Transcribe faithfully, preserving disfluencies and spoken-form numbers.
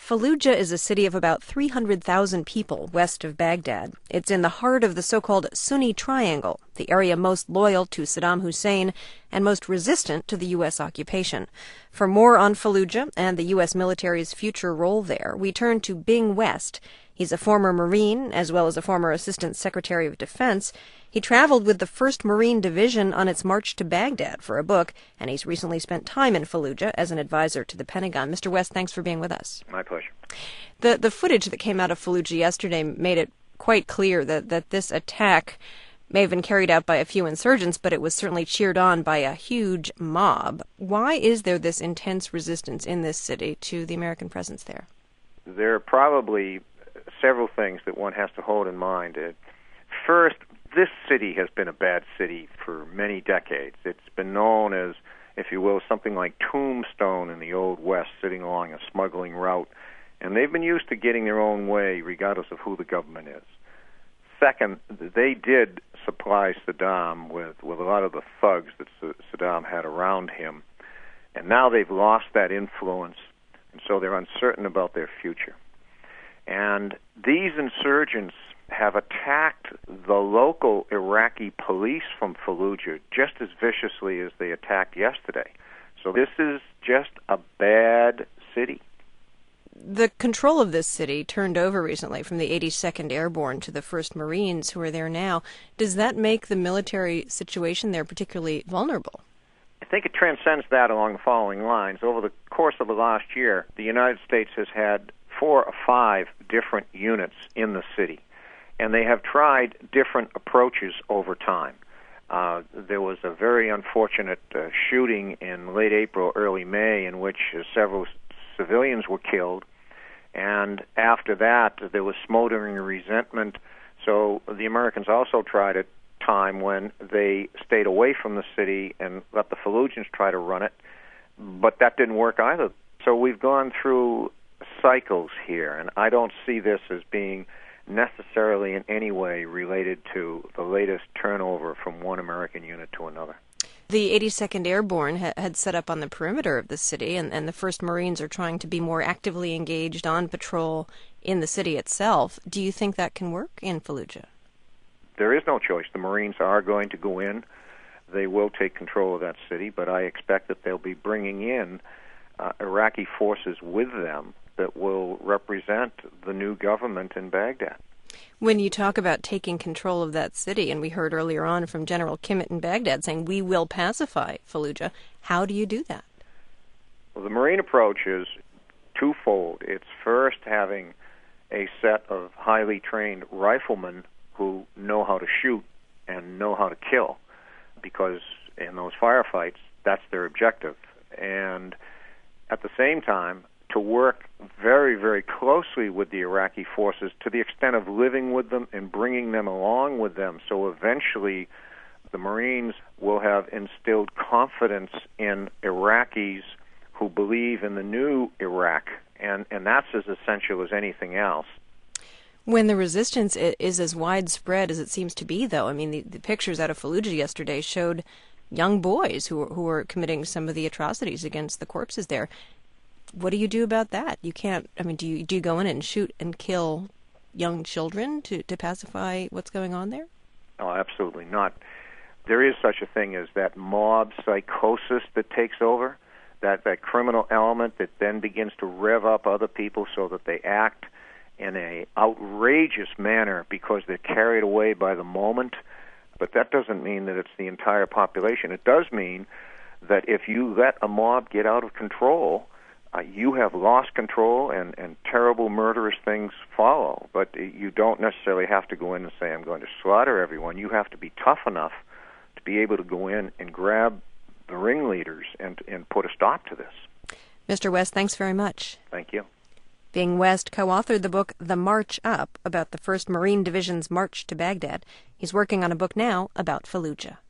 Fallujah is a city of about three hundred thousand people west of Baghdad. It's in the heart of the so-called Sunni Triangle, the area most loyal to Saddam Hussein and most resistant to the U S occupation. For more on Fallujah and the U S military's future role there, we turn to Bing West. He's a former Marine, as well as a former Assistant Secretary of Defense. He traveled with the first Marine Division on its march to Baghdad for a book, and he's recently spent time in Fallujah as an advisor to the Pentagon. Mister West, thanks for being with us. My pleasure. The the footage that came out of Fallujah yesterday made it quite clear that, that this attack may have been carried out by a few insurgents, but it was certainly cheered on by a huge mob. Why is there this intense resistance in this city to the American presence there? There are probably several things that one has to hold in mind. First, this city has been a bad city for many decades. It's been known as, if you will, something like Tombstone in the Old West, sitting along a smuggling route. And they've been used to getting their own way, regardless of who the government is. Second, they did supply Saddam with, with a lot of the thugs that Saddam had around him. And now they've lost that influence, and so they're uncertain about their future. And these insurgents have attacked the local Iraqi police from Fallujah just as viciously as they attacked yesterday. So this is just a bad city. The control of this city turned over recently from the eighty-second Airborne to the first Marines who are there now. Does that make the military situation there particularly vulnerable? I think it transcends that along the following lines. Over the course of the last year, the United States has had four or five different units in the city, and they have tried different approaches over time. Uh, there was a very unfortunate uh, shooting in late April, early May, in which uh, several civilians were killed, and after that there was smoldering resentment. So the Americans also tried a time when they stayed away from the city and let the Fallujahs try to run it, but that didn't work either. So we've gone through cycles here, and I don't see this as being necessarily in any way related to the latest turnover from one American unit to another. The eighty-second Airborne ha- had set up on the perimeter of the city, and, and the first Marines are trying to be more actively engaged on patrol in the city itself. Do you think that can work in Fallujah? There is no choice. The Marines are going to go in. They will take control of that city, but I expect that they'll be bringing in uh, Iraqi forces with them that will represent the new government in Baghdad. When you talk about taking control of that city, and we heard earlier on from General Kimmitt in Baghdad saying, we will pacify Fallujah, how do you do that? Well, the Marine approach is twofold. It's first having a set of highly trained riflemen who know how to shoot and know how to kill, because in those firefights, that's their objective. And at the same time, to work very, very closely with the Iraqi forces to the extent of living with them and bringing them along with them. So eventually the Marines will have instilled confidence in Iraqis who believe in the new Iraq, and, and that's as essential as anything else. When the resistance is as widespread as it seems to be, though, I mean, the, the pictures out of Fallujah yesterday showed young boys who, who were committing some of the atrocities against the corpses there. What do you do about that? You can't, I mean, do you do you go in and shoot and kill young children to, to pacify what's going on there? Oh, absolutely not. There is such a thing as that mob psychosis that takes over, that, that criminal element that then begins to rev up other people so that they act in a outrageous manner because they're carried away by the moment. But that doesn't mean that it's the entire population. It does mean that if you let a mob get out of control, Uh, you have lost control, and, and terrible murderous things follow. But you don't necessarily have to go in and say, I'm going to slaughter everyone. You have to be tough enough to be able to go in and grab the ringleaders and, and put a stop to this. Mister West, thanks very much. Thank you. Bing West co-authored the book The March Up, about the first Marine Division's march to Baghdad. He's working on a book now about Fallujah.